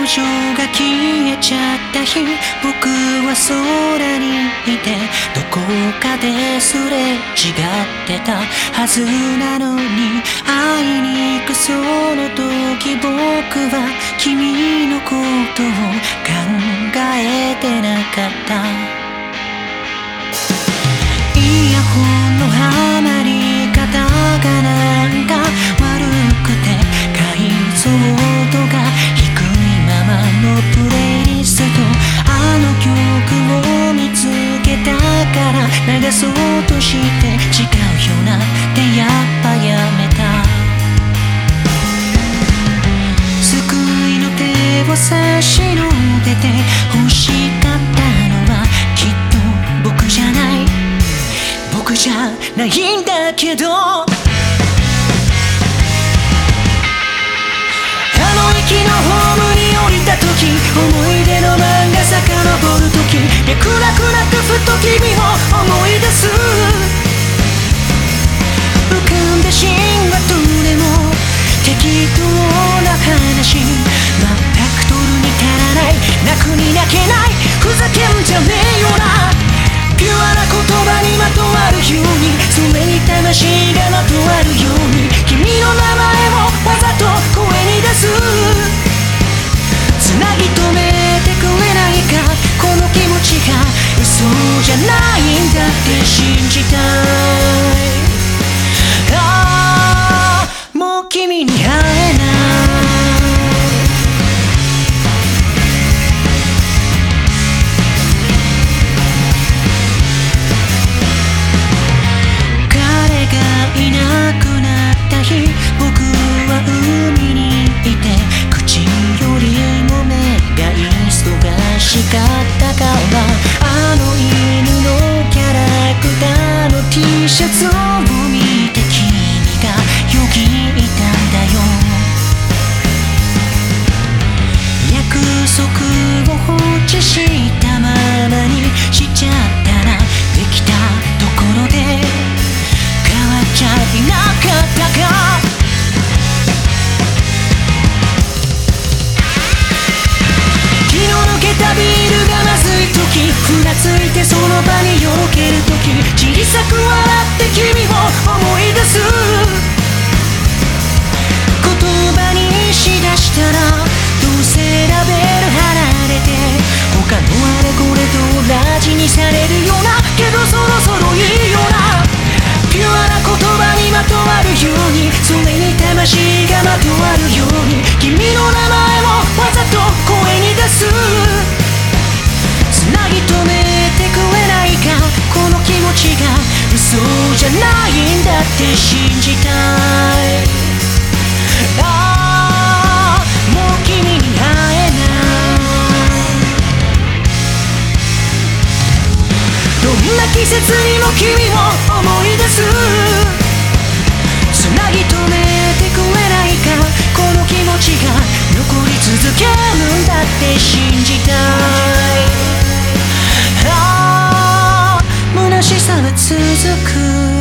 女が消えちゃった日、僕は空にいてどこかですれ違ってたはずなのに、会いに行くその時僕は君のことを考えてなかった。イヤホンのはまり方がなんか悪くて、解像度が低いままのプレイリスト、あの曲を見つけたから流そうとして違うよなってやっぱやめた。救いの手を差し伸べて欲しかったのはきっと僕じゃない、僕じゃないんだけど、駅のホームに降りた時、思い出の漫画遡る時、脈絡なくふと君を思い出す。浮かんだシーンはどれも適当な話、全く取るに足らない、泣くに泣けない、ふざけんじゃねえよな。ピュアな言葉にまとわるように、それに魂がまとわるように、君の名前をわざと声に出す。つなぎ止めてくれないか、この気持ちが嘘じゃないんだって信じたい。ああ、もう君に会えない。いなくなった日、僕は海にいて口よりも目が忙しかったから、あの犬のキャラクターの T シャツを見て君がよぎいたんだよ。約束を放置したままにしちゃったら、できたところでいなかったか。気の抜けたビールがまずい時、ふらついてその場によろける時、小さく笑って君を思い出す。言葉にしだしたらどうせラベル貼られて、他のあれこれと同じにされるような、けどそろそろいいよな。ピュアな言葉にまとわるように、それに魂がまとわるように、君の名前をわざと声に出す。つなぎ止めてくれないか、この気持ちが嘘じゃないんだって信じたい。ああ、もう君に会えない。どんな季節にも君を思い出す。つなぎ止めてくれないか、この気持ちが残り続けるんだって信じたい。ああ、虚しさは続く。